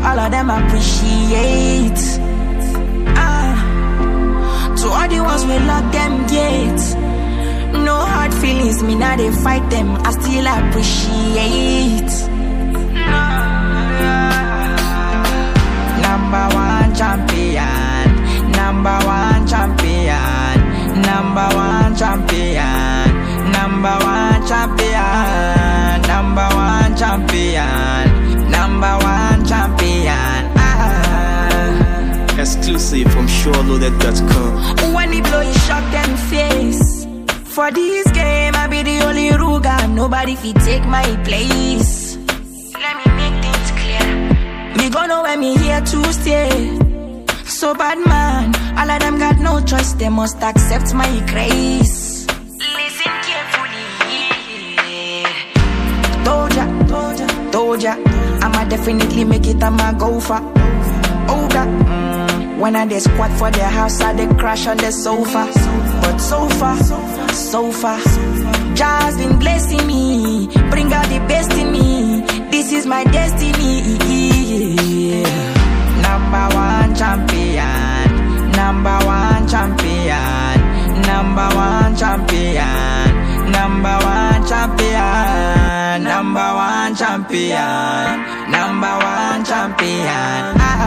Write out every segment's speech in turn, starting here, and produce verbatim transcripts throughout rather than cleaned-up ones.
all of them appreciate. Ah, to all the ones we lock them gates. No hard feelings, me now they fight them, I still appreciate. Number one champion, number one champion, number one champion, number one champion, number one champion, number one champion. Ah. Exclusive from sure loaded dot com. When he blow, he shock them face. For this game, I be the only Ruger. Nobody fit take my place. Let me make things clear. Me gonna know when me here to stay. So bad man, all of them got no choice. They must accept my grace. Listen carefully. Doja, Doja, Doja. I'ma definitely make it. I'ma go for Oga. Mm. When I they squat for their house, I they crash on the sofa. But so far, so far, Jah's been blessing me. Bring out the best in me. This is my destiny. Number one champion, number one champion, number one champion, number one champion, number one champion, number one champion. Ah.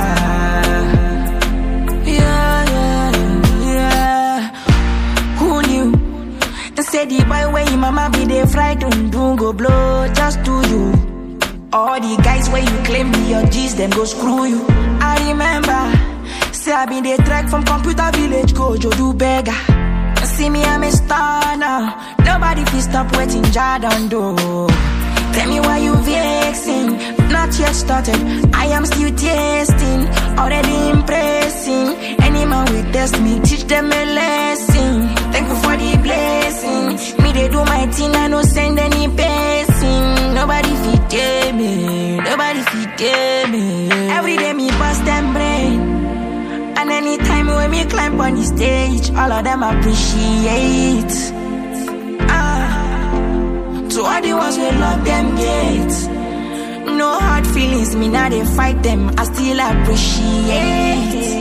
Say the boy where your mama be the frightened, don't go blow just to you. All the guys where you claim be your G's, them go screw you. I remember, say I been the track from Computer Village, go do beggar. See me, I'm a star now. Nobody can stop waiting, Jordan do. Tell me why you vexing, not yet started. I am still testing, already impressing. Any man will test me, teach them a lesson. Thankful for the blessing. Me they do my thing, I no send any passing. Nobody fit tell me, nobody fit tell me. Every day me bust them brain. And anytime when me climb on the stage, all of them appreciate. Ah, to all the ones we lock them gates. No hard feelings, me now they fight them, I still appreciate.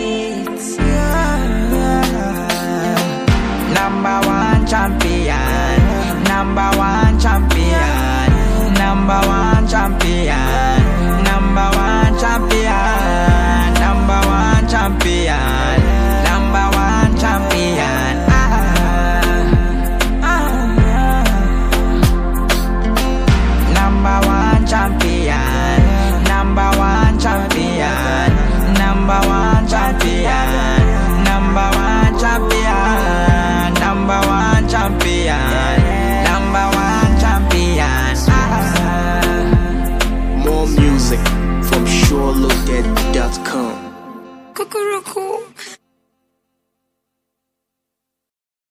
Number one champion, number one champion, number one champion, number one champion, number one champion.